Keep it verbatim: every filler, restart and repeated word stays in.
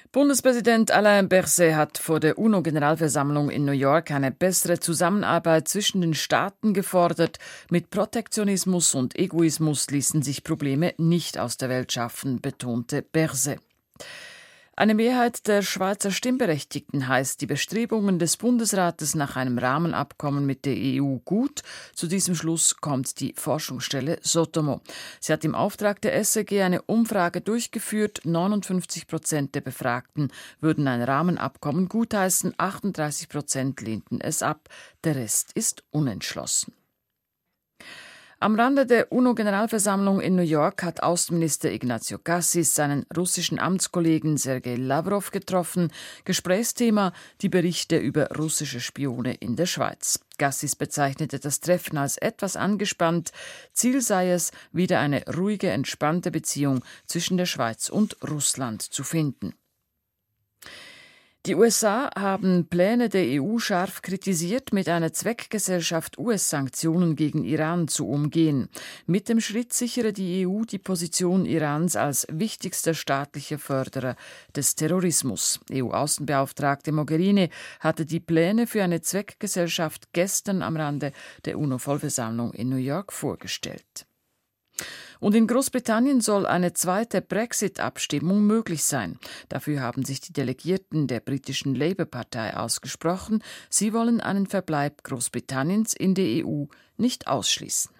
Bundespräsident Alain Berset hat vor der UNO-Generalversammlung in New York eine bessere Zusammenarbeit zwischen den Staaten gefordert. Mit Protektionismus und Egoismus ließen sich Probleme nicht aus der Welt schaffen, betonte Berset. Eine Mehrheit der Schweizer Stimmberechtigten heißt die Bestrebungen des Bundesrates nach einem Rahmenabkommen mit der E U gut. Zu diesem Schluss kommt die Forschungsstelle Sotomo. Sie hat im Auftrag der S R G eine Umfrage durchgeführt. neunundfünfzig Prozent der Befragten würden ein Rahmenabkommen gutheißen, achtunddreißig Prozent lehnten es ab. Der Rest ist unentschlossen. Am Rande der UNO-Generalversammlung in New York hat Außenminister Ignacio Cassis seinen russischen Amtskollegen Sergei Lavrov getroffen. Gesprächsthema die Berichte über russische Spione in der Schweiz. Cassis bezeichnete das Treffen als etwas angespannt. Ziel sei es, wieder eine ruhige, entspannte Beziehung zwischen der Schweiz und Russland zu finden. Die U S A haben Pläne der E U scharf kritisiert, mit einer Zweckgesellschaft U S-Sanktionen gegen Iran zu umgehen. Mit dem Schritt sichere die E U die Position Irans als wichtigster staatlicher Förderer des Terrorismus. E U-Außenbeauftragte Mogherini hatte die Pläne für eine Zweckgesellschaft gestern am Rande der UNO-Vollversammlung in New York vorgestellt. Und in Großbritannien soll eine zweite Brexit-Abstimmung möglich sein. Dafür haben sich die Delegierten der britischen Labour-Partei ausgesprochen. Sie wollen einen Verbleib Großbritanniens in der E U nicht ausschließen.